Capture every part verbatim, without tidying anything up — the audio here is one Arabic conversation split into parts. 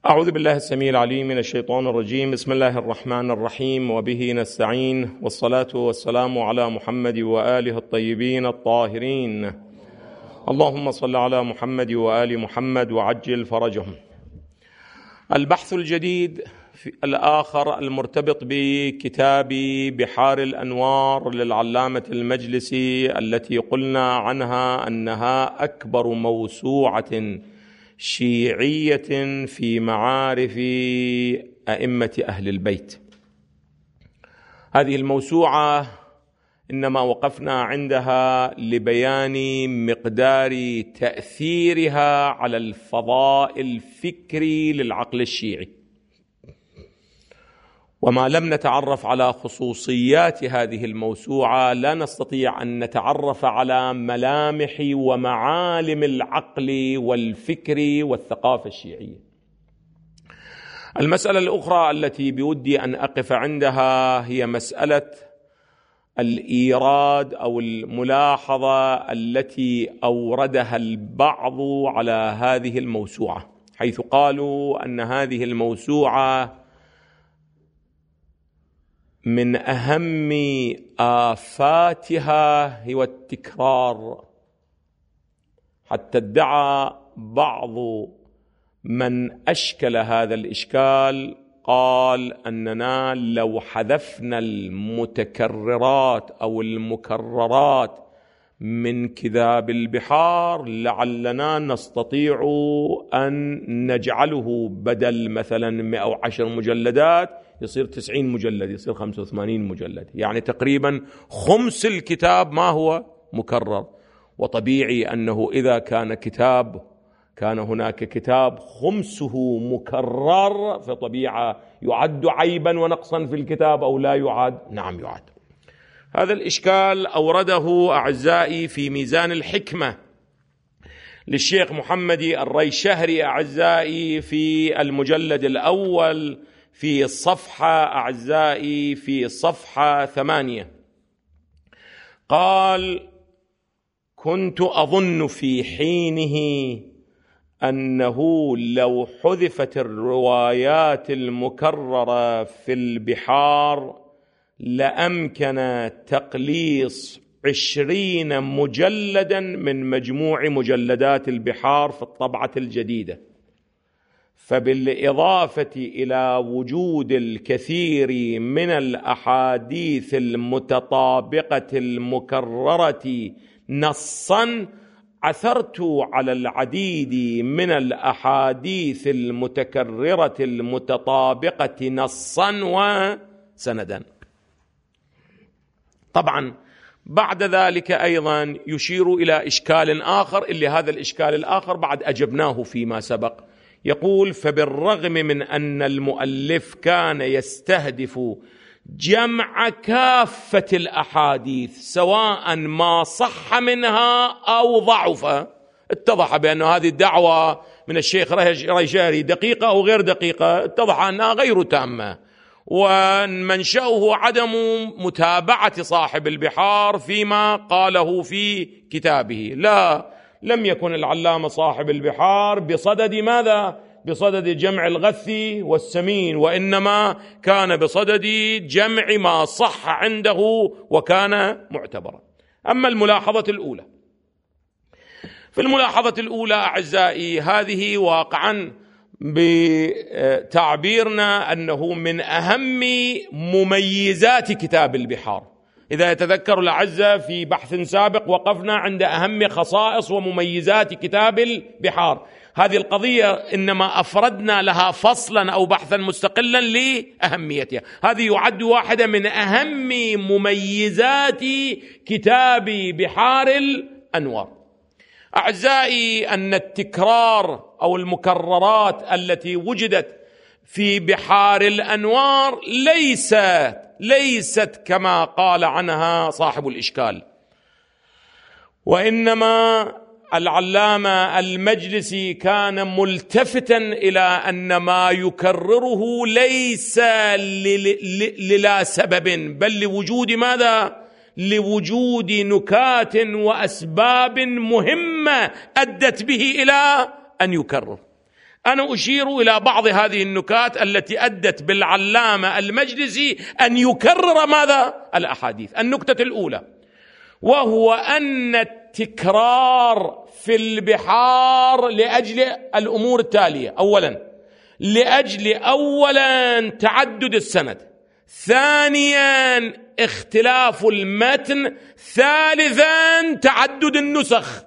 أعوذ بالله السميع العليم من الشيطان الرجيم. بسم الله الرحمن الرحيم، وبه نستعين، والصلاة والسلام على محمد وآله الطيبين الطاهرين. اللهم صل على محمد وآل محمد وعجل فرجهم. البحث الجديد في الآخر المرتبط بكتاب بحار الأنوار للعلامة المجلسي، التي قلنا عنها أنها أكبر موسوعة شيعية في معارف أئمة أهل البيت. هذه الموسوعة إنما وقفنا عندها لبيان مقدار تأثيرها على الفضاء الفكري للعقل الشيعي، وما لم نتعرف على خصوصيات هذه الموسوعة لا نستطيع أن نتعرف على ملامح ومعالم العقل والفكر والثقافة الشيعية. المسألة الأخرى التي بودي أن أقف عندها هي مسألة الإيراد أو الملاحظة التي أوردها البعض على هذه الموسوعة، حيث قالوا أن هذه الموسوعة من أهم آفاتها هو التكرار، حتى ادعى بعض من أشكل هذا الإشكال قال أننا لو حذفنا المتكررات أو المكررات من كتاب البحار لعلنا نستطيع أن نجعله بدل مثلا مئة وعشر مجلدات يصير تسعين مجلد، يصير خمسة وثمانين مجلد، يعني تقريبا خمس الكتاب ما هو مكرر. وطبيعي أنه إذا كان كتاب كان هناك كتاب خمسه مكرر، فطبيعة يعد عيبا ونقصا في الكتاب أو لا يعد؟ نعم يعد. هذا الإشكال أورده أعزائي في ميزان الحكمة للشيخ محمد الريشهري أعزائي في المجلد الأول في الصفحة أعزائي في الصفحة ثمانية. قال: كنت أظن في حينه أنه لو حذفت الروايات المكررة في البحار لأمكن تقليص عشرين مجلدا من مجموع مجلدات البحار في الطبعة الجديدة، فبالإضافة إلى وجود الكثير من الأحاديث المتطابقة المكررة نصا عثرت على العديد من الأحاديث المتكررة المتطابقة نصا وسندا. طبعا بعد ذلك أيضا يشير إلى إشكال آخر، اللي هذا الإشكال الآخر بعد أجبناه فيما سبق. يقول: فبالرغم من أن المؤلف كان يستهدف جمع كافة الأحاديث سواء ما صح منها أو ضعف، اتضح بأن هذه الدعوة من الشيخ ريشهري دقيقة أو غير دقيقة، اتضح أنها غير تامة، ومنشأه عدم متابعة صاحب البحار فيما قاله في كتابه. لا، لم يكن العلامة صاحب البحار بصدد ماذا؟ بصدد جمع الغث والسمين، وإنما كان بصدد جمع ما صح عنده وكان معتبرا. أما الملاحظة الأولى، في الملاحظة الأولى أعزائي هذه واقعا بتعبيرنا أنه من أهم مميزات كتاب البحار. إذا يتذكر الأعزة في بحث سابق وقفنا عند أهم خصائص ومميزات كتاب البحار. هذه القضية إنما أفردنا لها فصلا أو بحثا مستقلا لأهميتها. هذه يعد واحدة من أهم مميزات كتاب بحار الأنوار. أعزائي، أن التكرار أو المكررات التي وجدت في بحار الأنوار ليست ليست كما قال عنها صاحب الإشكال، وإنما العلامة المجلسي كان ملتفتا إلى أن ما يكرره ليس للا سبب، بل لوجود ماذا؟ لوجود نكات وأسباب مهمة أدت به إلى أن يكرر. أنا أشير إلى بعض هذه النكات التي أدت بالعلامة المجلسي أن يكرر ماذا؟ الأحاديث. النكتة الأولى وهو أن التكرار في البحار لأجل الأمور التالية: أولا لأجل أولا تعدد السند، ثانيا اختلاف المتن، ثالثا تعدد النسخ.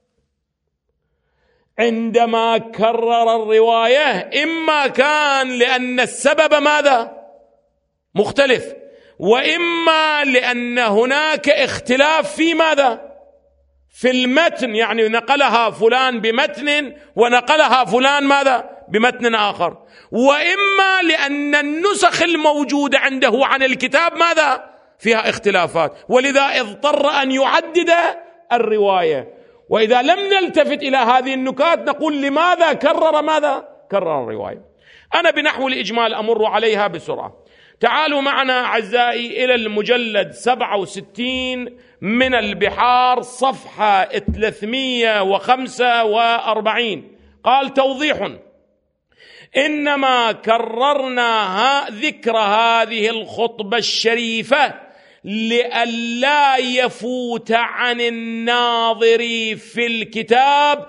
عندما كرر الرواية إما كان لأن السبب ماذا؟ مختلف، وإما لأن هناك اختلاف في ماذا؟ في المتن، يعني نقلها فلان بمتن ونقلها فلان ماذا؟ بمتن آخر، وإما لأن النسخ الموجودة عنده عن الكتاب ماذا؟ فيها اختلافات، ولذا اضطر أن يعدد الرواية. وإذا لم نلتفت إلى هذه النكات نقول لماذا كرر ماذا؟ كرر الرواية. أنا بنحو الإجمال أمر عليها بسرعة. تعالوا معنا أعزائي إلى المجلد سبعة وستين من البحار صفحة ثلاثمئة وخمسة وأربعين. قال: توضيح: إنما كررنا ذكر هذه الخطبة الشريفة لئلا يفوت عن الناظر في الكتاب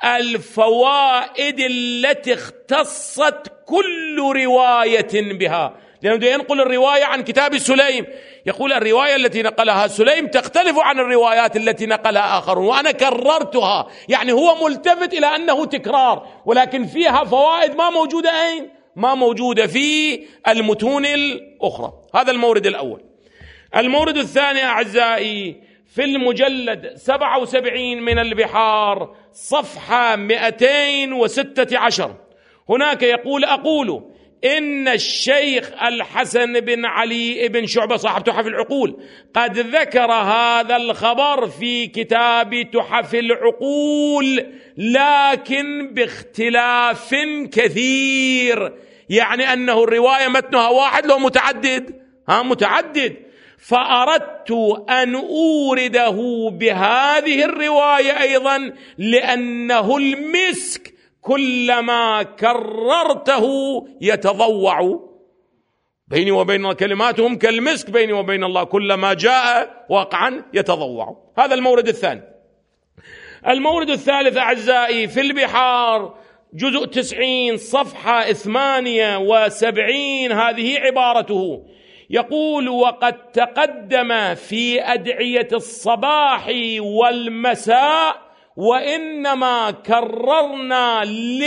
الفوائد التي اختصت كل رواية بها. لأنه ينقل الرواية عن كتاب سليم، يقول الرواية التي نقلها سليم تختلف عن الروايات التي نقلها آخرون، وأنا كررتها. يعني هو ملتفت إلى أنه تكرار، ولكن فيها فوائد ما موجودة أين؟ ما موجودة في المتون الأخرى. هذا المورد الأول. المورد الثاني أعزائي في المجلد سبعة وسبعين من البحار صفحة مئتين وستة عشر. هناك يقول: أقول إن الشيخ الحسن بن علي بن شعبة صاحب تحف العقول قد ذكر هذا الخبر في كتاب تحف العقول، لكن باختلاف كثير. يعني أنه الرواية متنها واحد لو متعدد، ها متعدد. فأردت أن أورده بهذه الرواية أيضا لأنه المسك، كلما كررته يتضوع بيني وبين كلماتهم كالمسك بيني وبين الله، كلما جاء واقعا يتضوع. هذا المورد الثاني. المورد الثالث أعزائي في البحار جزء تسعين صفحة ثمانية وسبعين، هذه عبارته. يقول: وقد تقدم في أدعية الصباح والمساء، وإنما كررنا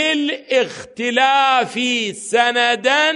للاختلاف سندا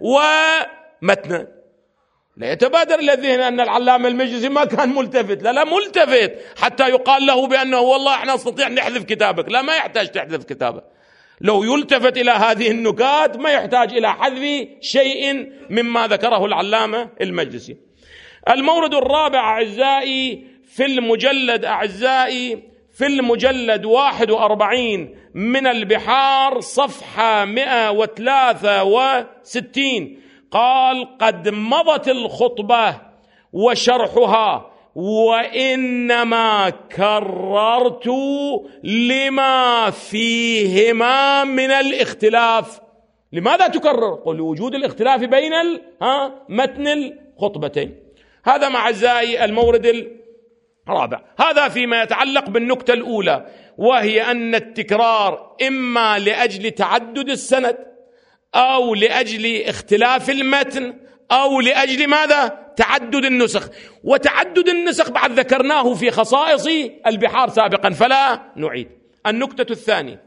ومتنا. لا يتبادر إلى الذهن أن العلامة المجلسي ما كان ملتفت، لا لا ملتفت، حتى يقال له بأنه والله احنا نستطيع نحذف كتابك. لا، ما يحتاج تحذف كتابه. لو يلتفت إلى هذه النكات ما يحتاج إلى حذف شيء مما ذكره العلامة المجلسي. المورد الرابع أعزائي في المجلد أعزائي في المجلد واحد وأربعين من البحار صفحة مئة وثلاثة وستين. قال: قد مضت الخطبة وشرحها، وإنما كررت لما فيهما من الاختلاف. لماذا تكرر؟ قل: وجود الاختلاف بين ها متن الخطبتين. هذا مع أعزائي المورد الرابع. هذا فيما يتعلق بالنكتة الأولى، وهي أن التكرار إما لأجل تعدد السند، أو لأجل اختلاف المتن، أو لأجل ماذا؟ تعدد النسخ. وتعدد النسخ بعد ذكرناه في خصائص البحار سابقا فلا نعيد. النكتة الثانية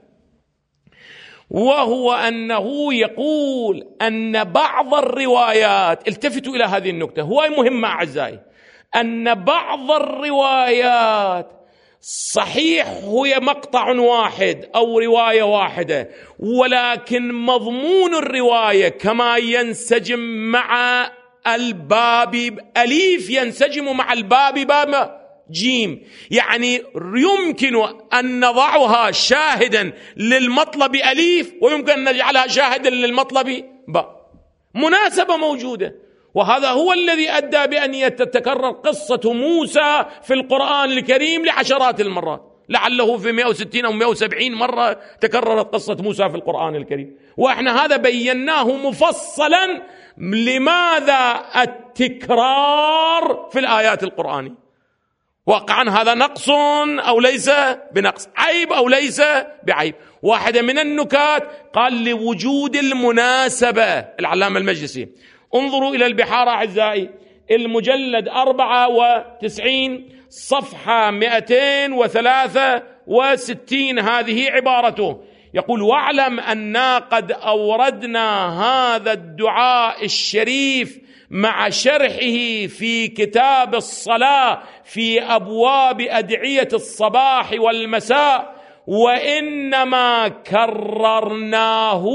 وهو أنه يقول أن بعض الروايات، التفتوا إلى هذه النكتة، هو مهمة أعزائي، أن بعض الروايات صحيح هو مقطع واحد أو رواية واحدة، ولكن مضمون الرواية كما ينسجم مع الباب أليف ينسجم مع الباب باب جيم. يعني يمكن أن نضعها شاهدا للمطلب أليف، ويمكن أن نجعلها شاهدا للمطلب باء، مناسبة موجودة. وهذا هو الذي أدى بأن تتكرر قصة موسى في القرآن الكريم لعشرات المرات. لعله في مئة وستين أو مئة وسبعين مرة تكررت قصة موسى في القرآن الكريم، وإحنا هذا بيناه مفصلا. لماذا التكرار في الآيات القرآنية؟ واقعا هذا نقص أو ليس بنقص، عيب أو ليس بعيب. واحدة من النكات قال لوجود المناسبة. العلامة المجلسي، انظروا إلى البحار أعزائي، المجلد أربعة وتسعين صفحة مئتين وثلاثة وستين، هذه عبارته، يقول: واعلم أننا قد أوردنا هذا الدعاء الشريف مع شرحه في كتاب الصلاة في أبواب أدعية الصباح والمساء، وإنما كررناه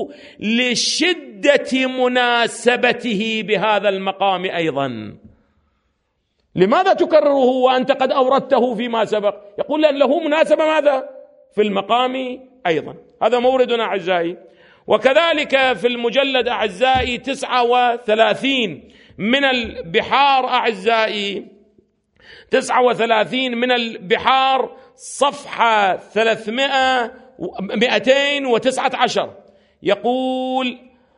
لشدة مناسبته بهذا المقام أيضا. لماذا تكرره وأنت قد أوردته فيما سبق؟ يقول لأن له مناسبة ماذا؟ في المقام أيضا. هذا موردنا أعزائي. وكذلك في المجلد أعزائي تسعة وثلاثين من البحار أعزائي، تسعة وثلاثين من البحار صفحة ثلاثمائة مئتين وتسعة عشر، يقول: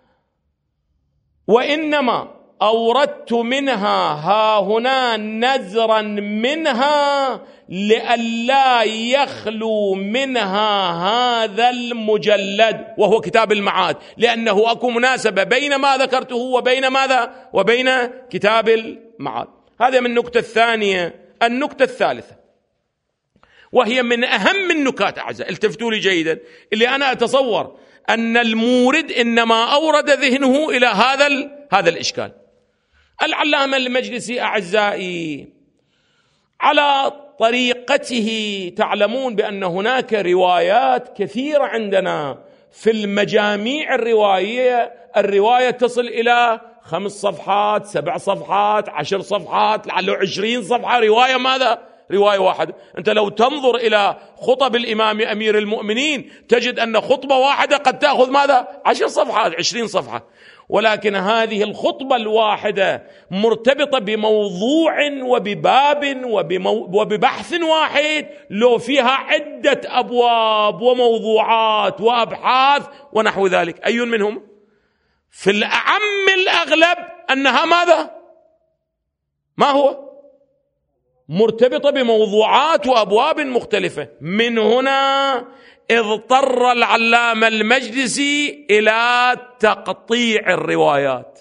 وإنما أوردت منها ها هنا نزرا منها لئلا يخلو منها هذا المجلد، وهو كتاب المعاد، لأنه أكو مناسبة بين ما ذكرته وبين ماذا؟ وبين كتاب المعاد. هذا من النكتة الثانية. النكتة الثالثة، وهي من أهم النكات أعزائي، التفتوا لي جيدا، اللي أنا أتصور أن المورد إنما أورد ذهنه إلى هذا هذا الإشكال. العلامة المجلسي أعزائي على طريقته، تعلمون بأن هناك روايات كثيرة عندنا في المجاميع الرواية، الرواية تصل إلى خمس صفحات، سبع صفحات، عشر صفحات، لعله عشرين صفحة رواية. ماذا؟ رواية واحدة. أنت لو تنظر إلى خطب الإمام أمير المؤمنين تجد أن خطبة واحدة قد تأخذ ماذا؟ عشر صفحات، عشرين صفحة. ولكن هذه الخطبة الواحدة مرتبطة بموضوع وبباب وببحث واحد، لو فيها عدة أبواب وموضوعات وأبحاث ونحو ذلك. أي منهم؟ في الأعم الأغلب أنها ماذا؟ ما هو؟ مرتبطة بموضوعات وأبواب مختلفة. من هنا اضطر العلامة المجلسي إلى تقطيع الروايات.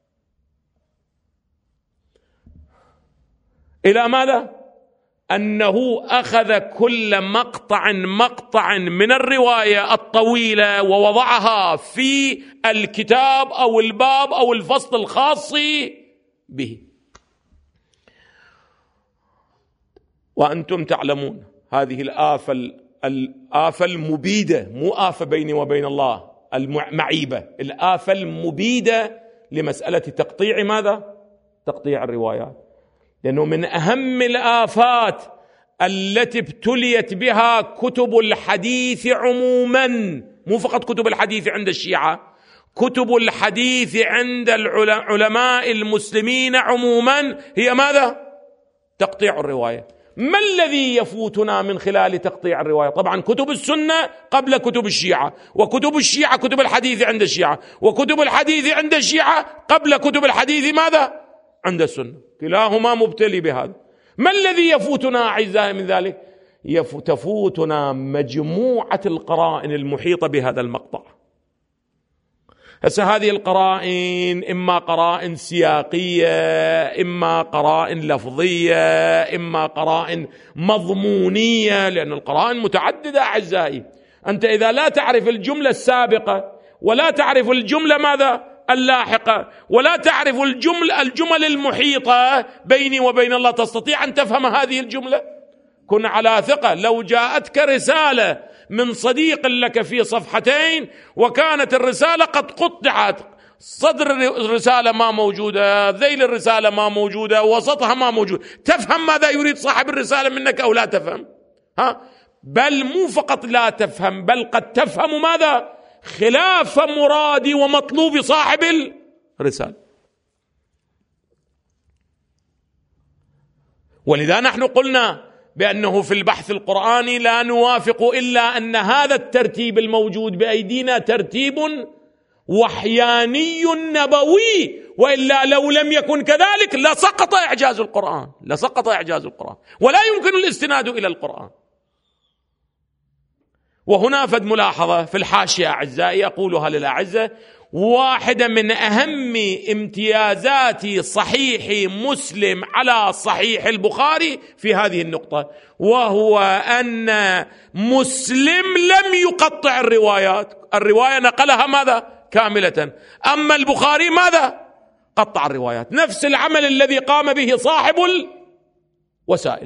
إلى ماذا؟ أنه أخذ كل مقطع مقطع من الرواية الطويلة ووضعها في الكتاب أو الباب أو الفصل الخاص به. وأنتم تعلمون هذه الآفة الآفة المبيدة، مو آفة بيني وبين الله، المعيبة، الآفة المبيدة لمسألة تقطيع ماذا؟ تقطيع الروايات. لأنه من أهم الآفات التي ابتليت بها كتب الحديث عموما، مو فقط كتب الحديث عند الشيعة، كتب الحديث عند العلماء المسلمين عموما، هي ماذا؟ تقطيع الرواية. ما الذي يفوتنا من خلال تقطيع الرواية؟ طبعا كتب السنة قبل كتب الشيعة، وكتب الشيعة كتب الحديث عند الشيعة، وكتب الحديث عند الشيعة قبل كتب الحديث ماذا؟ عند السنة. كلاهما مبتلي بهذا. ما الذي يفوتنا أعزائي من ذلك؟ تفوتنا مجموعة القرائن المحيطة بهذا المقطع. هسه هذه القرائن إما قرائن سياقية، إما قرائن لفظية، إما قرائن مضمونية، لأن القرائن متعددة أعزائي. أنت إذا لا تعرف الجملة السابقة ولا تعرف الجملة ماذا؟ اللاحقة، ولا تعرف الجمل الجمل المحيطة بيني وبين الله، تستطيع أن تفهم هذه الجملة؟ كن على ثقة، لو جاءتك رسالة من صديق لك في صفحتين وكانت الرسالة قد قطعت، صدر الرسالة ما موجودة، ذيل الرسالة ما موجودة، وسطها ما موجود، تفهم ماذا يريد صاحب الرسالة منك أو لا تفهم؟ ها؟ بل مو فقط لا تفهم، بل قد تفهم ماذا؟ خلاف مراد ومطلوب صاحب الرسالة. ولذا نحن قلنا بأنه في البحث القرآني لا نوافق إلا أن هذا الترتيب الموجود بأيدينا ترتيب وحياني نبوي، وإلا لو لم يكن كذلك لسقط إعجاز القرآن، لسقط إعجاز القرآن، ولا يمكن الاستناد إلى القرآن. وهنا فد ملاحظة في الحاشية أعزائي أقولها للأعزة، واحدة من أهم امتيازات صحيح مسلم على صحيح البخاري في هذه النقطة، وهو أن مسلم لم يقطع الروايات، الرواية نقلها ماذا؟ كاملة. أما البخاري ماذا؟ قطع الروايات، نفس العمل الذي قام به صاحب الوسائل.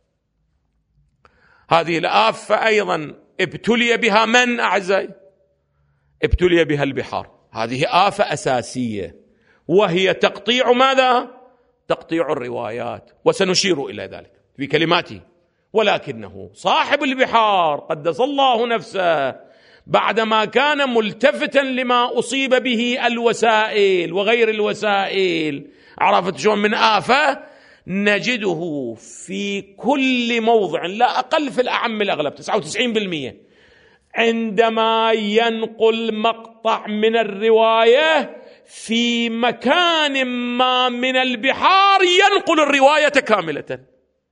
هذه الآفة أيضا ابتلي بها من أعزائي؟ ابتلي بها البحار. هذه آفة أساسية، وهي تقطيع ماذا؟ تقطيع الروايات، وسنشير إلى ذلك في كلماته. ولكنه صاحب البحار قدس الله نفسه بعدما كان ملتفتا لما أصيب به الوسائل وغير الوسائل، عرفت شلون من آفة؟ نجده في كل موضع، لا أقل في الأعم الأغلب تسعة وتسعين بالمئة، عندما ينقل مقطع من الرواية في مكان ما من البحار ينقل الرواية كاملة،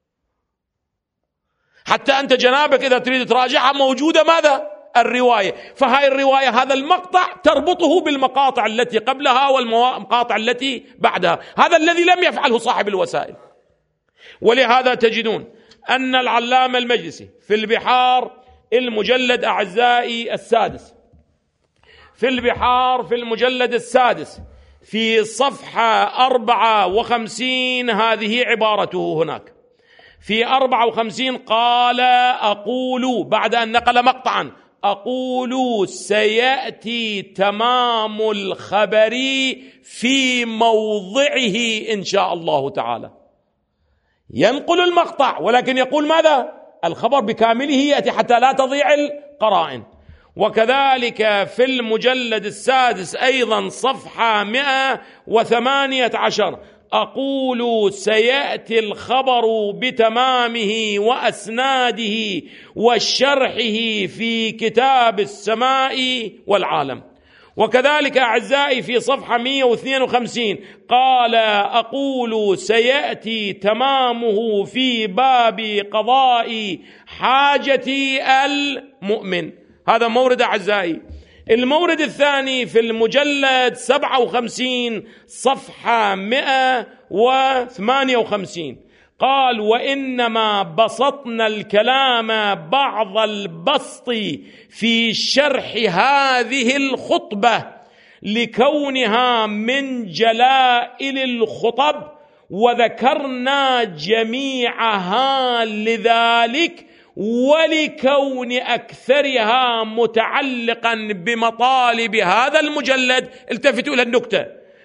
حتى أنت جنابك إذا تريد تراجعها موجودة ماذا؟ الرواية. فهاي الرواية هذا المقطع تربطه بالمقاطع التي قبلها والمقاطع التي بعدها، هذا الذي لم يفعله صاحب الوسائل. ولهذا تجدون أن العلامة المجلسي في البحار المجلد أعزائي السادس، في البحار في المجلد السادس في صفحة أربعة وخمسين، هذه عبارته هناك في أربعة وخمسين قال: أقول، بعد أن نقل مقطعا، أقول سيأتي تمام الخبر في موضعه إن شاء الله تعالى. ينقل المقطع ولكن يقول ماذا؟ الخبر بكامله يأتي حتى لا تضيع القرائن. وكذلك في المجلد السادس أيضا صفحة مئة وثمانية عشر أقول سيأتي الخبر بتمامه وأسناده وشرحه في كتاب السماء والعالم. وكذلك أعزائي في صفحة مئة واثنين وخمسين قال: أقول سيأتي تمامه في باب قضاء حاجة المؤمن. هذا مورد أعزائي. المورد الثاني في المجلد سبعة وخمسين صفحة مئة وثمانية وخمسين قال: وإنما بسطنا الكلام بعض البسط في شرح هذه الخطبة لكونها من جلائل الخطب، وذكرنا جميعها لذلك، ولكون أكثرها متعلقا بمطالب هذا المجلد، التفتوا إلى النكتة،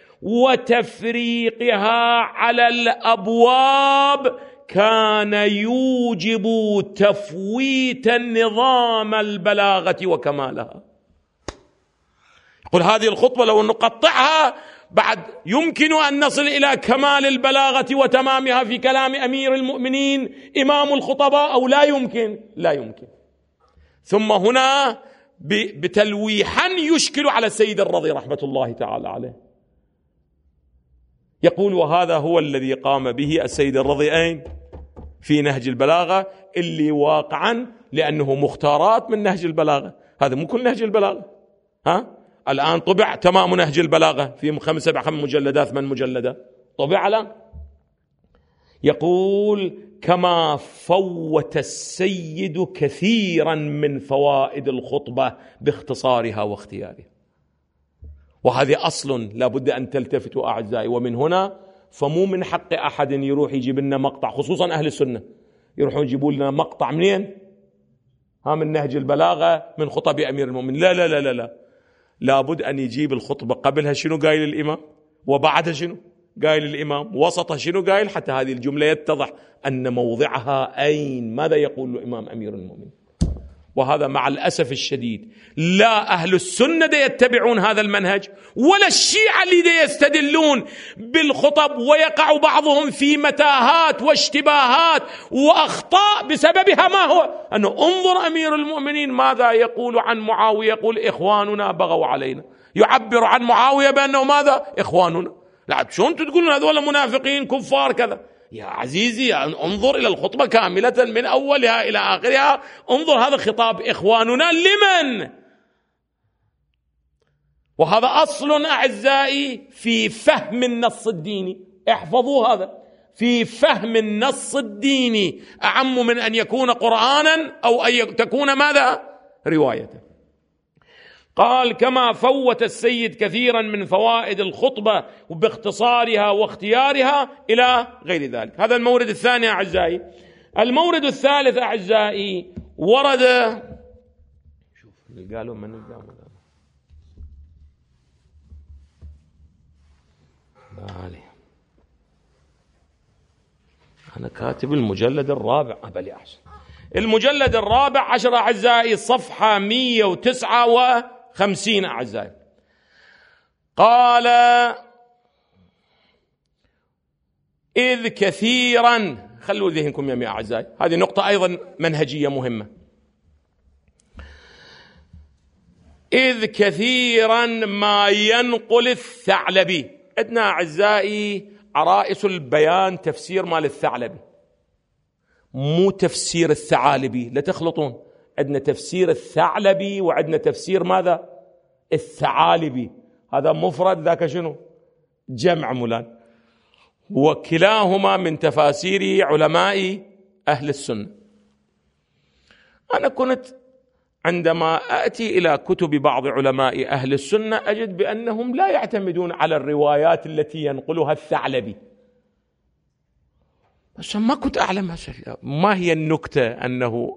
وتفريقها على الأبواب كان يوجب تفويت النظام البلاغة وكمالها. يقول هذه الخطبة لو نقطعها بعد يمكن أن نصل إلى كمال البلاغة وتمامها في كلام أمير المؤمنين إمام الخطباء، أو لا يمكن؟ لا يمكن. ثم هنا بتلويحا يشكل على السيد الرضي رحمة الله تعالى عليه، يقول: وهذا هو الذي قام به السيد الرضي أين؟ في نهج البلاغة، اللي واقعا لأنه مختارات من نهج البلاغة، هذا مو كل نهج البلاغة. ها الآن طبع تمام نهج البلاغة في خمس سبع خمس مجلدات ثمان مجلدات طبع الآن. يقول: كما فوت السيد كثيرا من فوائد الخطبة باختصارها واختيارها. وهذه أصل لا بد أن تلتفتوا أعزائي. ومن هنا فمو من حق أحد يروح يجيب لنا مقطع، خصوصا أهل السنة يروحون يجيبون لنا مقطع منين؟ ها من نهج البلاغة من خطب أمير المؤمنين. لا لا لا لا لا لابد أن يجيب الخطبة قبلها شنو قايل الإمام، وبعدها شنو قايل الإمام، وسطها شنو قايل، حتى هذه الجملة يتضح أن موضعها أين، ماذا يقول الإمام أمير المؤمنين. وهذا مع الأسف الشديد لا أهل السنة دي يتبعون هذا المنهج ولا الشيعة اللي دي يستدلون بالخطب، ويقع بعضهم في متاهات واشتباهات وأخطاء بسببها. ما هو؟ أنه انظر أمير المؤمنين ماذا يقول عن معاوية، يقول إخواننا بغوا علينا، يعبر عن معاوية بأنه ماذا؟ إخواننا. لا شلون تقولون هذول منافقين كفار كذا؟ يا عزيزي انظر إلى الخطبة كاملة من أولها إلى آخرها، انظر هذا خطاب إخواننا لمن؟ وهذا أصل أعزائي في فهم النص الديني، احفظوا هذا، في فهم النص الديني أعم من أن يكون قرآنا أو أن تكون ماذا؟ رواية. قال كما فوت السيد كثيرا من فوائد الخطبة باختصارها واختيارها إلى غير ذلك. هذا المورد الثاني أعزائي. المورد الثالث أعزائي ورد، شوف اللي قالوا من قالوا أنا كاتب المجلد الرابع أبلي أحسن، المجلد الرابع عشر أعزائي، صفحة مئة وتسعة وخمسين أعزائي. قال إذ كثيرا، خلوا ذهنكم يا أعزائي، هذه نقطة أيضا منهجية مهمة. إذ كثيرا ما ينقل الثعلبي، عندنا أعزائي عرائس البيان تفسير مال الثعلبي، مو تفسير الثعالبي، لا تخلطون، عندنا تفسير الثعلبي وعندنا تفسير ماذا؟ الثعالبي. هذا مفرد ذاك شنو؟ جمع مولان، وكلاهما من تفاسير علماء أهل السنة. أنا كنت عندما أتي إلى كتب بعض علماء أهل السنة أجد بأنهم لا يعتمدون على الروايات التي ينقلها الثعلبي، بس ما كنت أعلم ما هي النكتة، أنه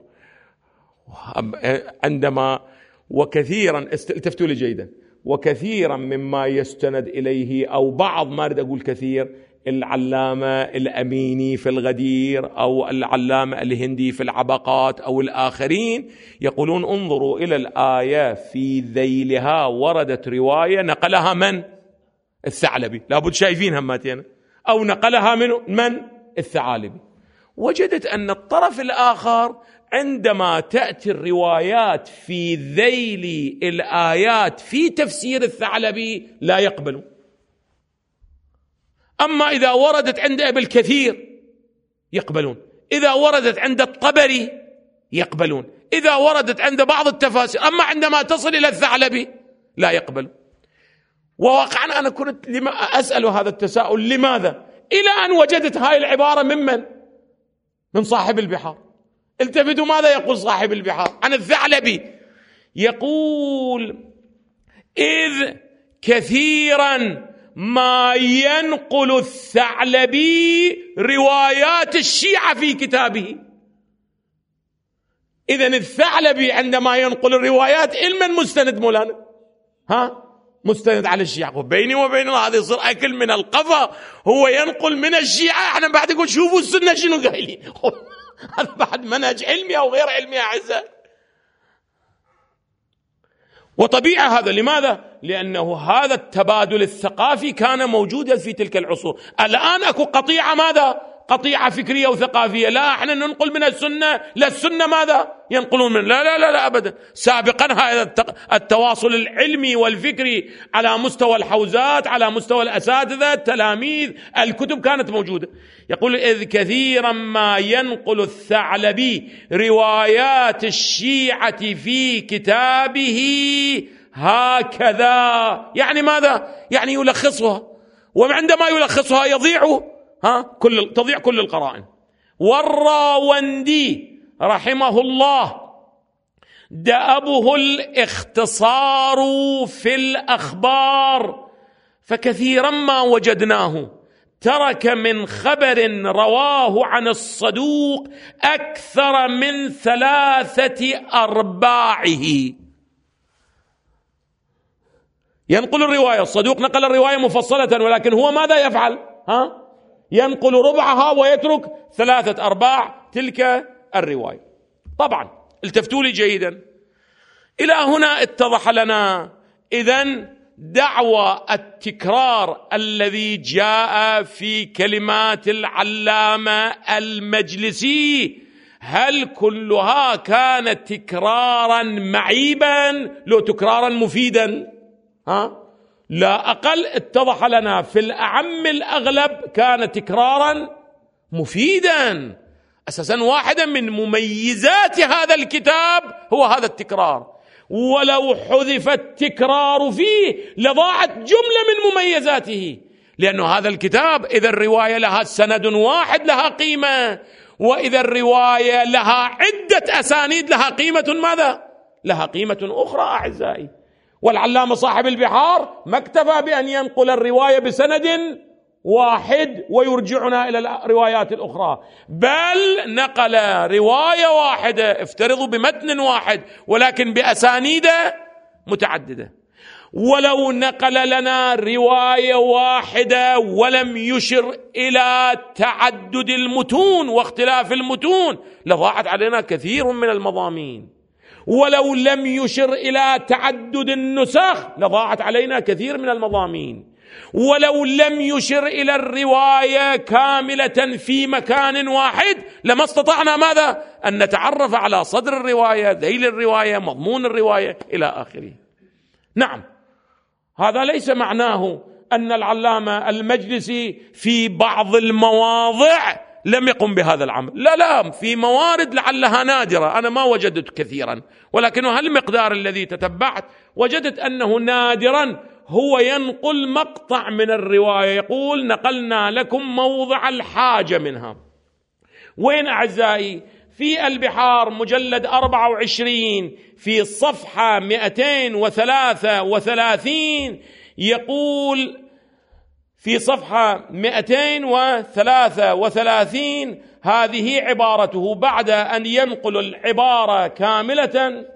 عندما وكثيرا التفتوا لي جيدا، وكثيرا مما يستند إليه أو بعض، ما أريد أقول كثير، العلامة الأميني في الغدير أو العلامة الهندي في العبقات أو الآخرين يقولون انظروا إلى الآية في ذيلها وردت رواية نقلها من؟ الثعلبي، لابد شايفين هماتين، أو نقلها من من؟ الثعالبي. وجدت أن الطرف الآخر عندما تأتي الروايات في ذيل الآيات في تفسير الثعلبي لا يقبلون. أما إذا وردت عند ابن كثير يقبلون، إذا وردت عند الطبري يقبلون، إذا وردت عند بعض التفاسير، أما عندما تصل إلى الثعلبي لا يقبل. وواقعا أنا كنت لما أسأل هذا التساؤل لماذا، إلى أن وجدت هاي العبارة ممن؟ من صاحب البحار. التفتوا ماذا يقول صاحب البحار عن الثعلبي؟ يقول إذ كثيرا ما ينقل الثعلبي روايات الشيعة في كتابه. إذن الثعلبي عندما ينقل الروايات إلمن مستند مولانا؟ ها؟ مستند على الشيعة. وبيني وبين الله هذا يصير أكل من القفا، هو ينقل من الشيعة، احنا بعد يقول شوفوا السنة شنو قايلين. هذا بعد منهج علمي أو غير علمي أعزائي. وطبيعة هذا لماذا؟ لأنه هذا التبادل الثقافي كان موجودا في تلك العصور. الآن أكو قطيعة ماذا؟ قطيعة فكرية وثقافية، لا احنا ننقل من السنة، لا السنة ماذا؟ ينقلون من، لا لا لا, لا أبدا. سابقا هذا التواصل العلمي والفكري على مستوى الحوزات، على مستوى الأساتذة، التلاميذ، الكتب كانت موجودة. يقول إذ كثيرا ما ينقل الثعلبي روايات الشيعة في كتابه هكذا، يعني ماذا؟ يعني يلخصها، وعندما يلخصها يضيع ها كل تضيع كل القرائن. والراوندي رحمه الله دأبه الاختصار في الأخبار، فكثيرا ما وجدناه ترك من خبر رواه عن الصدوق أكثر من ثلاثة أرباعه. ينقل الرواية، الصدوق نقل الرواية مفصلة، ولكن هو ماذا يفعل؟ ها؟ ينقل ربعها ويترك ثلاثة أرباع تلك الرواية. طبعا التفتوا لي جيدا. إلى هنا اتضح لنا إذن دعوى التكرار الذي جاء في كلمات العلامة المجلسي هل كلها كانت تكرارا معيبا لو تكرارا مفيدا؟ ها؟ لا أقل اتضح لنا في الأعم الأغلب كان تكرارا مفيدا. أساسا واحدا من مميزات هذا الكتاب هو هذا التكرار، ولو حذف التكرار فيه لضاعت جملة من مميزاته، لأن هذا الكتاب إذا الرواية لها سند واحد لها قيمة، وإذا الرواية لها عدة أسانيد لها قيمة ماذا؟ لها قيمة أخرى أعزائي. والعلامة صاحب البحار ما اكتفى بأن ينقل الرواية بسند واحد ويرجعنا إلى الروايات الأخرى، بل نقل رواية واحدة افترضوا بمتن واحد ولكن بأسانيد متعددة. ولو نقل لنا رواية واحدة ولم يشر إلى تعدد المتون واختلاف المتون لضاعت علينا كثير من المضامين. ولو لم يشر إلى تعدد النسخ لضاعت علينا كثير من المضامين. ولو لم يشر إلى الرواية كاملة في مكان واحد لما استطعنا ماذا؟ أن نتعرف على صدر الرواية، ذيل الرواية، مضمون الرواية إلى آخره. نعم، هذا ليس معناه أن العلامة المجلسي في بعض المواضع لم يقم بهذا العمل، لا لا، في موارد لعلها نادرة، أنا ما وجدت كثيرا، ولكن هالمقدار الذي تتبعت وجدت أنه نادرا هو ينقل مقطع من الرواية يقول نقلنا لكم موضع الحاجة منها. وين أعزائي؟ في البحار مجلد أربعة وعشرين في صفحة مئتين وثلاثة وثلاثين يقول في صفحة مئتين وثلاثة وثلاثين هذه عبارته بعد أن ينقل العبارة كاملة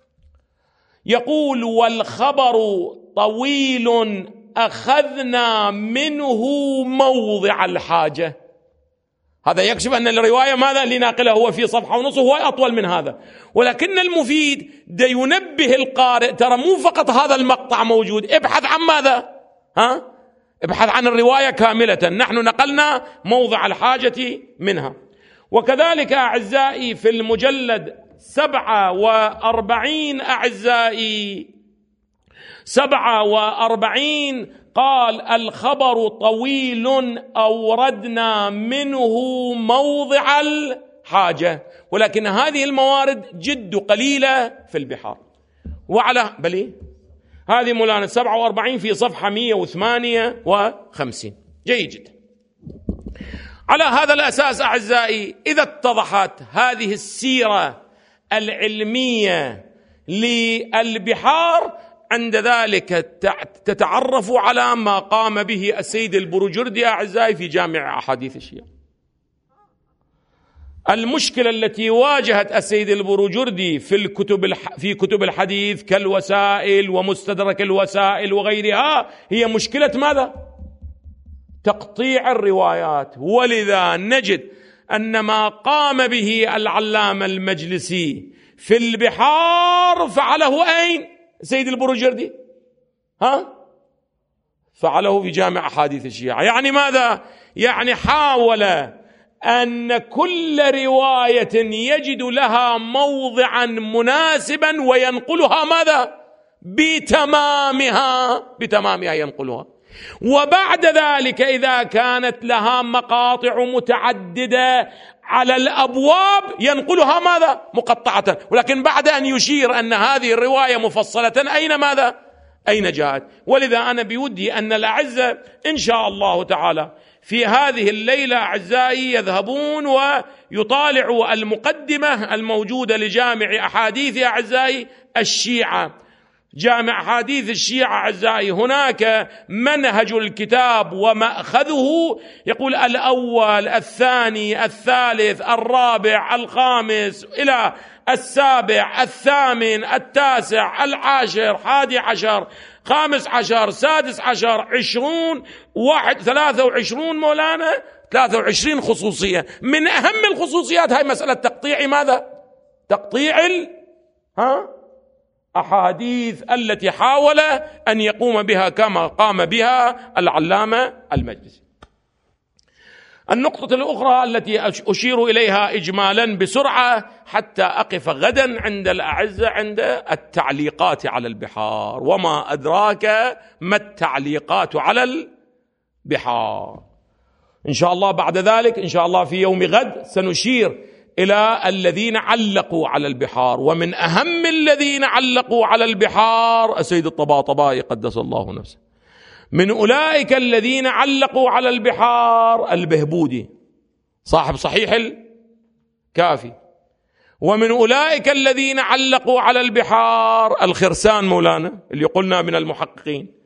يقول والخبر طويل أخذنا منه موضع الحاجة. هذا يكشف أن الرواية ماذا لناقله هو في صفحة ونصف هو أطول من هذا، ولكن المفيد دا ينبه القارئ ترى مو فقط هذا المقطع موجود، ابحث عن ماذا؟ ها؟ ابحث عن الرواية كاملة، نحن نقلنا موضع الحاجة منها. وكذلك أعزائي في المجلد سبعة وأربعين أعزائي سبعة وأربعين قال الخبر طويل أوردنا منه موضع الحاجة، ولكن هذه الموارد جد قليلة في البحار. وعلى بلي هذه مولانا سبعة وأربعين في صفحة مئة وثمانية وخمسين. جيد جدا. على هذا الأساس أعزائي إذا اتضحت هذه السيرة العلمية للبحار عند ذلك تتعرف على ما قام به السيد البروجردي أعزائي في جامع أحاديث الشيعة. المشكلة التي واجهت السيد البروجردي في الكتب الح... في كتب الحديث كالوسائل ومستدرك الوسائل وغيرها هي مشكلة ماذا؟ تقطيع الروايات. ولذا نجد أن ما قام به العلامة المجلسي في البحار فعله أين؟ سيد البروجردي ها؟ فعله في جامع أحاديث الشيعة. يعني ماذا؟ يعني حاول أن كل رواية يجد لها موضعا مناسبا وينقلها ماذا؟ بتمامها بتمامها ينقلها. وبعد ذلك إذا كانت لها مقاطع متعددة على الأبواب ينقلها ماذا؟ مقطعة. ولكن بعد أن يشير أن هذه الرواية مفصلة أين ماذا؟ أين جاءت؟ ولذا أنا بودي أن الأعزة إن شاء الله تعالى في هذه الليلة أعزائي يذهبون ويطالعوا المقدمة الموجودة لجامع أحاديث أعزائي الشيعة. جامع أحاديث الشيعة أعزائي هناك منهج الكتاب ومأخذه يقول الأول الثاني الثالث الرابع الخامس إلى السابع الثامن التاسع العاشر حادي عشر خامس عشر سادس عشر عشرون واحد ثلاثة وعشرون مولانا ثلاثة وعشرين خصوصية. من أهم الخصوصيات هاي مسألة تقطيع ماذا؟ تقطيع ال ها أحاديث التي حاول أن يقوم بها كما قام بها العلامة المجلسي. النقطة الأخرى التي أشير إليها إجمالا بسرعة حتى أقف غدا عند الأعزة عند التعليقات على البحار. وما أدراك ما التعليقات على البحار؟ إن شاء الله بعد ذلك إن شاء الله في يوم غد سنشير إلى الذين علقوا على البحار، ومن أهم الذين علقوا على البحار السيد الطباطبائي قدس الله نفسه. من أولئك الذين علقوا على البحار البهبودي صاحب صحيح الكافي، ومن أولئك الذين علقوا على البحار الخرسان مولانا اللي قلنا من المحققين،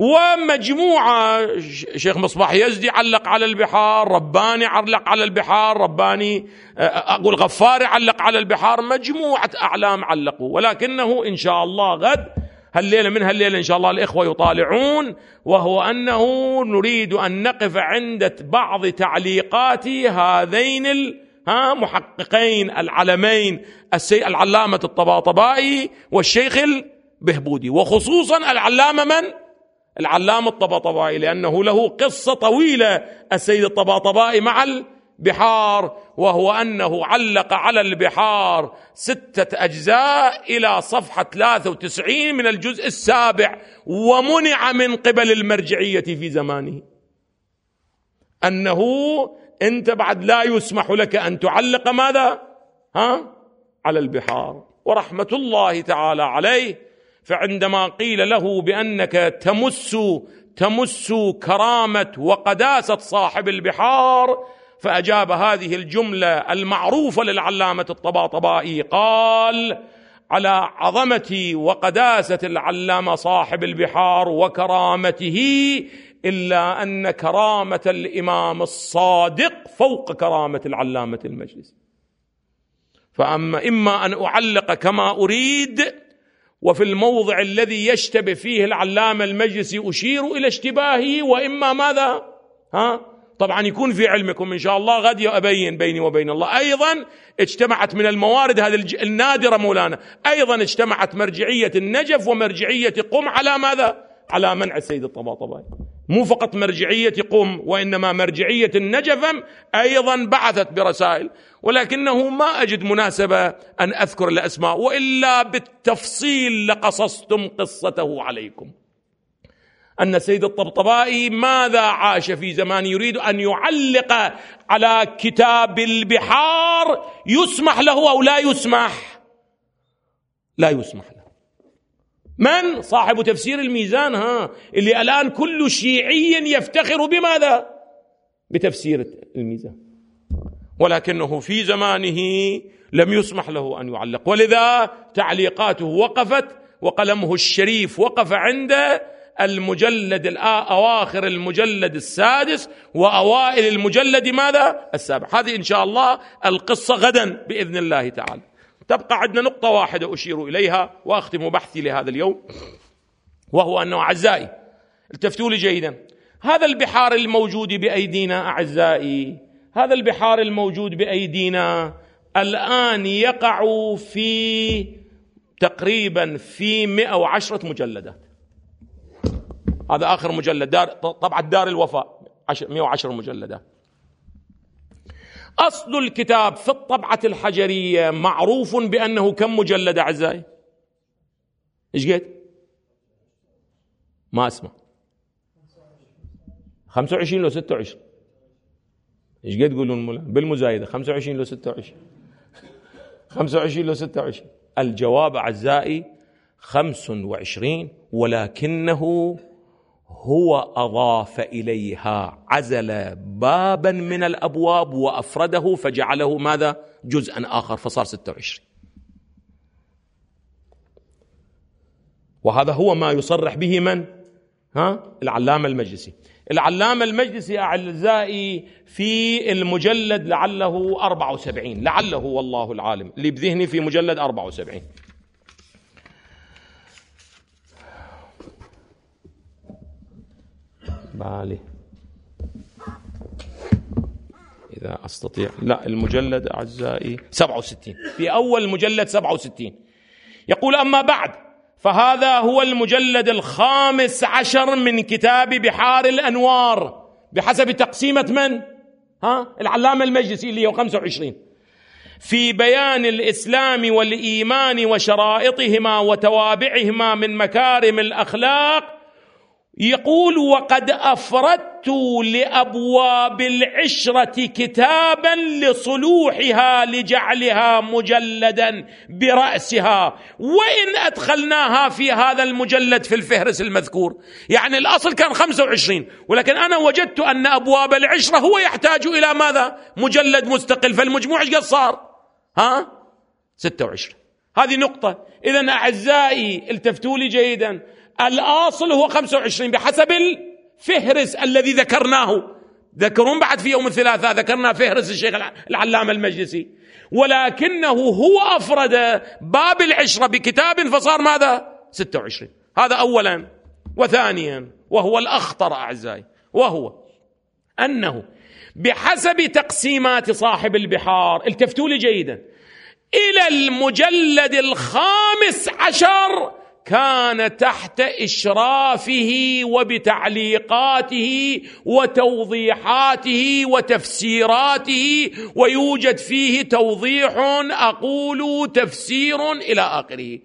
ومجموعة شيخ مصباح يزدي علق على البحار، رباني علق على البحار، رباني أقول غفاري علق على البحار، مجموعة أعلام علقوا. ولكنه إن شاء الله غد هالليلة من هالليلة إن شاء الله الإخوة يطالعون، وهو أنه نريد أن نقف عند بعض تعليقات هذين المحققين العلمين العلامة الطباطبائي والشيخ البهبودي، وخصوصا العلامة من؟ العلامة الطباطبائي، لأنه له قصة طويلة السيد الطباطبائي مع البحار، وهو أنه علق على البحار ستة أجزاء إلى صفحة ثلاثة وتسعين من الجزء السابع، ومنع من قبل المرجعية في زمانه، أنه أنت بعد لا يسمح لك أن تعلق ماذا؟ ها؟ على البحار. ورحمة الله تعالى عليه، فعندما قيل له بأنك تمس تمس كرامة وقداسة صاحب البحار، فأجاب هذه الجملة المعروفة للعلامة الطباطبائي، قال: على عظمة وقداسة العلامة صاحب البحار وكرامته، إلا أن كرامة الإمام الصادق فوق كرامة العلامة المجلس. فأما إما أن أعلق كما أريد، وفي الموضع الذي يشتبه فيه العلامة المجلسي أشير إلى اشتباهه، وإما ماذا؟ ها؟ طبعا يكون في علمكم إن شاء الله غد أبين بيني وبين الله. أيضا اجتمعت من الموارد هذه النادرة مولانا، أيضا اجتمعت مرجعية النجف ومرجعية قم على ماذا؟ على منع السيد الطباطبائي. مو فقط مرجعية قم، وإنما مرجعية النجف أيضا بعثت برسائل، ولكنه ما أجد مناسبة أن أذكر الأسماء، وإلا بالتفصيل لقصصتم قصته عليكم. أن السيد الطبطبائي ماذا عاش في زمان يريد أن يعلق على كتاب البحار، يسمح له أو لا يسمح؟ لا يسمح له. من؟ صاحب تفسير الميزان، ها اللي الآن كل شيعي يفتخر بماذا؟ بتفسير الميزان، ولكنه في زمانه لم يسمح له أن يعلق، ولذا تعليقاته وقفت، وقلمه الشريف وقف عند المجلد الأواخر المجلد السادس وأوائل المجلد ماذا؟ السابع. هذه إن شاء الله القصة غدا بإذن الله تعالى. تبقى عندنا نقطة واحدة أشير إليها وأختم بحثي لهذا اليوم، وهو أنه أعزائي التفتوا لي جيدا، هذا البحار الموجود بأيدينا أعزائي، هذا البحار الموجود بأيدينا الآن يقع في تقريبا في مئة وعشرة مجلدات. هذا آخر مجلد، دار طبعا دار الوفاء مئة وعشرة مجلدات. أصل الكتاب في الطبعة الحجرية معروف بأنه كم مجلد أعزائي؟ إيش قد؟ ما أسمع. خمسة وعشرين لو ستة وعشرين. إيش قد يقولون مولا؟ بالمزايدة خمسة وعشرين لو ستة وعشرين. خمسة وعشرين لو ستة وعشرين. الجواب أعزائي خمس وعشرين، ولكنه هو أضاف إليها، عزل بابا من الأبواب وأفرده فجعله ماذا؟ جزءا آخر، فصار ستة وعشرين. وهذا هو ما يصرح به من؟ ها؟ العلامة المجلسي. العلامة المجلسي أعزائي في المجلد لعله أربعة وسبعين، لعله والله العالم، اللي بذهني في مجلد أربعة وسبعين. بالي إذا أستطيع، لا المجلد أعزائي سبعة وستين، في أول مجلد سبعة وستين. يقول: أما بعد، فهذا هو المجلد الخامس عشر من كتاب بحار الأنوار بحسب تقسيمة من؟ ها؟ العلامة المجلسي اللي هو خمسة وعشرين، في بيان الإسلام والإيمان وشرائطهما وتوابعهما من مكارم الأخلاق. يقول: وقد أفردت لأبواب العشرة كتابا لصلوحها لجعلها مجلدا برأسها، وإن أدخلناها في هذا المجلد في الفهرس المذكور. يعني الأصل كان خمسة وعشرين، ولكن أنا وجدت أن أبواب العشرة هو يحتاج إلى ماذا؟ مجلد مستقل، فالمجموع ايش قد صار؟ ها؟ ستة وعشرين. هذه نقطة. إذن أعزائي التفتوا لي جيدا، الأصل هو خمسة وعشرين بحسب الفهرس الذي ذكرناه. ذكرون بعد في يوم الثلاثاء ذكرنا فهرس الشيخ العلامة المجلسي، ولكنه هو أفرد باب العشرة بكتاب فصار ماذا؟ ستة وعشرين. هذا أولا. وثانيا، وهو الأخطر أعزائي، وهو أنه بحسب تقسيمات صاحب البحار، التفتوا لي جيدا، إلى المجلد الخامس عشر كان تحت إشرافه وبتعليقاته وتوضيحاته وتفسيراته، ويوجد فيه توضيح أقول تفسير إلى آخره.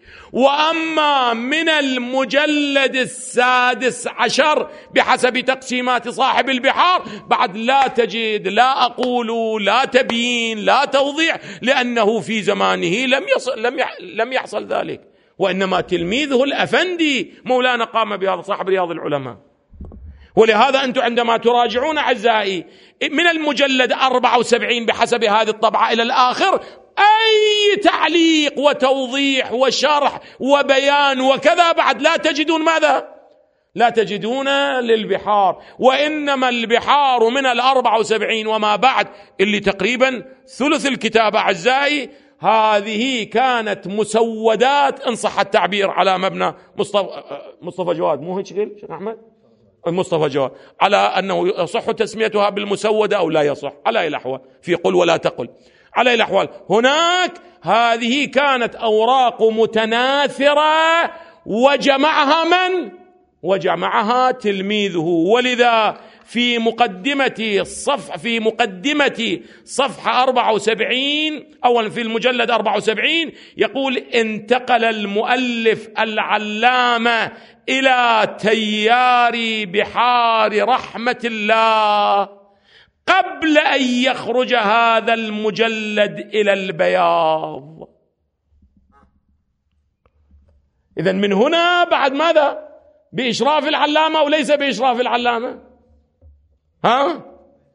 وأما من المجلد السادس عشر بحسب تقسيمات صاحب البحار بعد لا تجد لا أقول لا تبيين لا توضيح، لأنه في زمانه لم يصل لم لم يحصل ذلك، وإنما تلميذه الأفندي مولانا قام بهذا، صاحب رياض العلماء. ولهذا أنتم عندما تراجعون أعزائي من المجلد أربعة وسبعين بحسب هذه الطبعة إلى الآخر، أي تعليق وتوضيح وشرح وبيان وكذا بعد لا تجدون ماذا؟ لا تجدون للبحار. وإنما البحار من الأربعة وسبعين وما بعد اللي تقريبا ثلث الكتاب أعزائي، هذه كانت مسودات إن صح التعبير على مبنى مصطفى مصطفى جواد، مو هيك شيخ أحمد؟ مصطفى جواد، على أنه يصح تسميتها بالمسودة أو لا يصح، على أي الأحوال في قل ولا تقل، على أي الأحوال هناك هذه كانت أوراق متناثرة وجمعها من؟ وجمعها تلميذه. ولذا في مقدمة الصفحة في مقدمة صفحة أربعة وسبعين أولا في المجلد أربعة وسبعين يقول: انتقل المؤلف العلامة إلى تيار بحار رحمة الله قبل أن يخرج هذا المجلد إلى البياض. إذن من هنا بعد ماذا؟ بإشراف العلامة وليس بإشراف العلامة. ها؟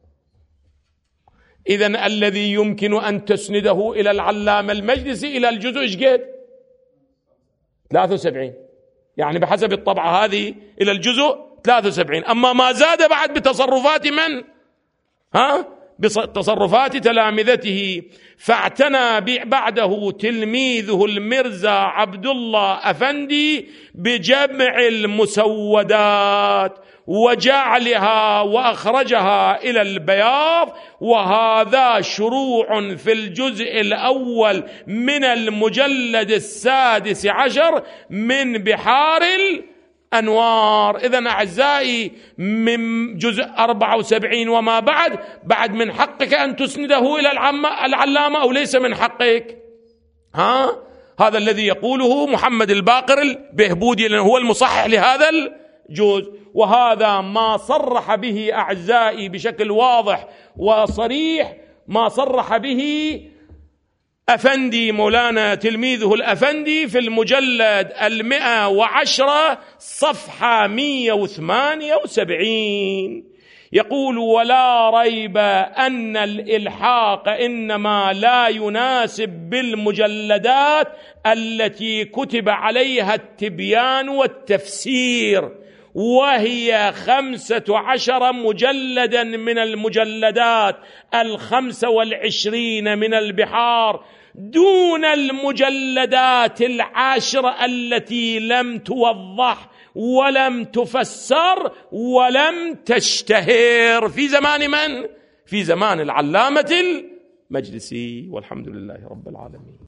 إذن الذي يمكن أن تسنده إلى العلامة المجلسي إلى الجزء إيش قد؟ ثلاثة وسبعين، يعني بحسب الطبعة هذه إلى الجزء ثلاثة وسبعين. أما ما زاد بعد بتصرفات من؟ ها؟ بتصرفات تلامذته. فاعتنى بعده تلميذه المرزا عبد الله أفندي بجمع المسودات وجعلها وأخرجها إلى البياض، وهذا شروع في الجزء الأول من المجلد السادس عشر من بحار الأنوار. إذن أعزائي من جزء أربعة وسبعين وما بعد بعد من حقك أن تسنده إلى العلامة أو ليس من حقك؟ ها؟ هذا الذي يقوله محمد الباقر البهبودي لأنه هو المصحح لهذا الجزء، وهذا ما صرح به أعزائي بشكل واضح وصريح، ما صرح به أفندي مولانا تلميذه الأفندي في المجلد المئة وعشرة صفحة مئة وثمانية وسبعين. يقول: ولا ريب أن الإلحاق إنما لا يناسب بالمجلدات التي كتب عليها التبيان والتفسير، وهي خمسة عشر مجلدا من المجلدات الخمسة والعشرين من البحار، دون المجلدات العاشرة التي لم توضح ولم تفسر ولم تشتهر في زمان من؟ في زمان العلامة المجلسي، والحمد لله رب العالمين.